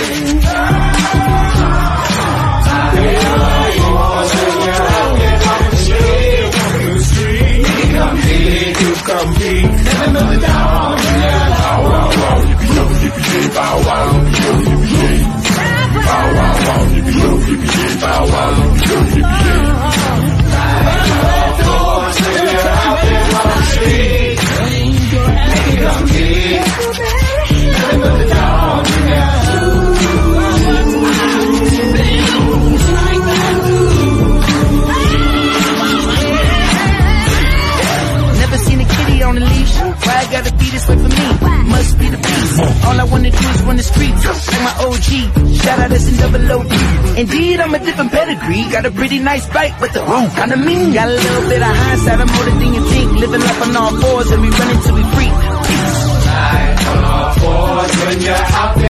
Why I gotta be this way for me? Must be the beast. All I wanna do is run the streets like my OG. Shout out S&OOD. Indeed, I'm a different pedigree. Got a pretty nice bite, but the room kinda mean. Got a little bit of hindsight, I'm older than you think. Living life on all fours and we run until we free. Peace.